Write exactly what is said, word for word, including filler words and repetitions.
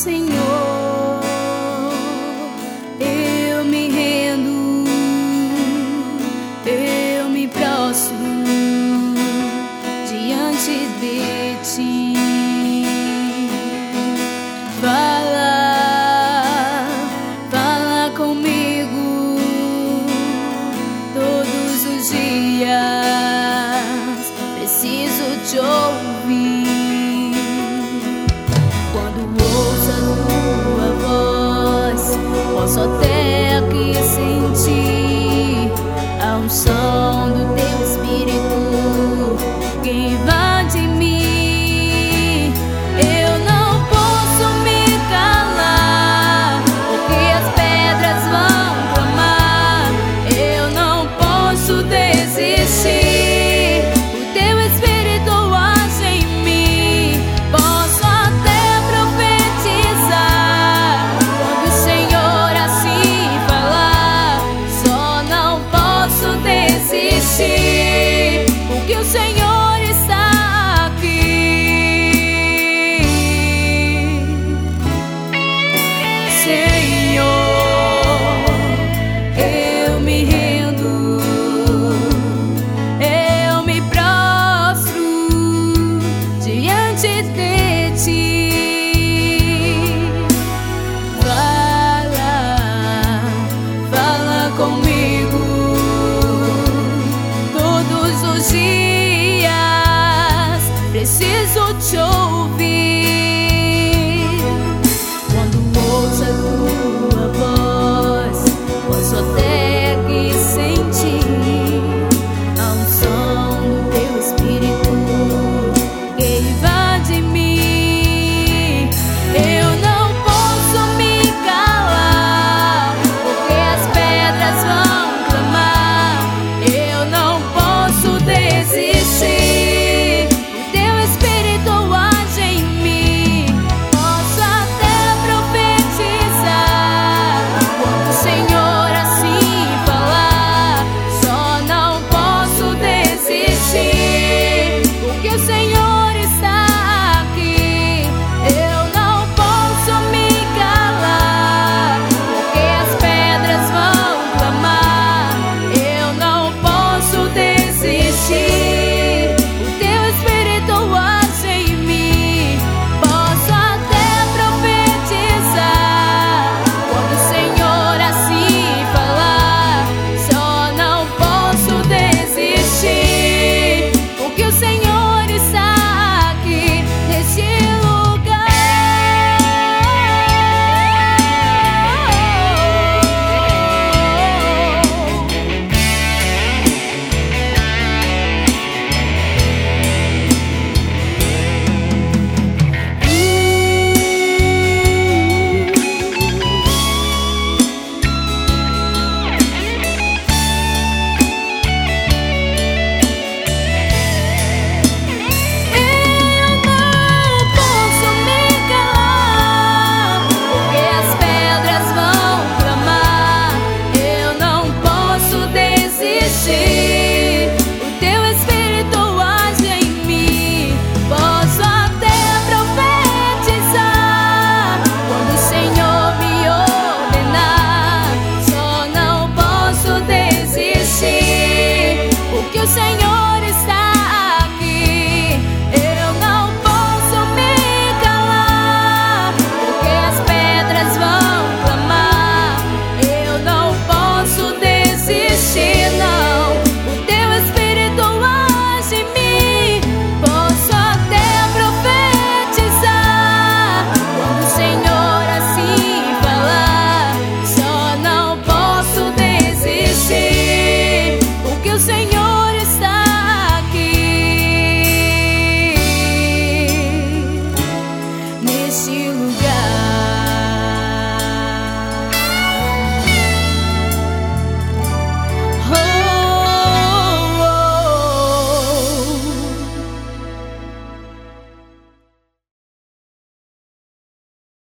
Senhor, eu me rendo, eu me prostro diante de Ti. Fala, fala comigo todos os dias, preciso Te ouvir. Posso até aqui sentir a unção do Teu Espírito que invade em mim. Eu não posso me calar, porque as pedras vão clamar. Eu não posso desistir, o Teu Espírito age em mim. Posso até profetizar quando o Senhor porque o Senhor está aqui. Senhor, eu me rendo, eu me prostro diante de Ti. Fala, fala comigo dias, preciso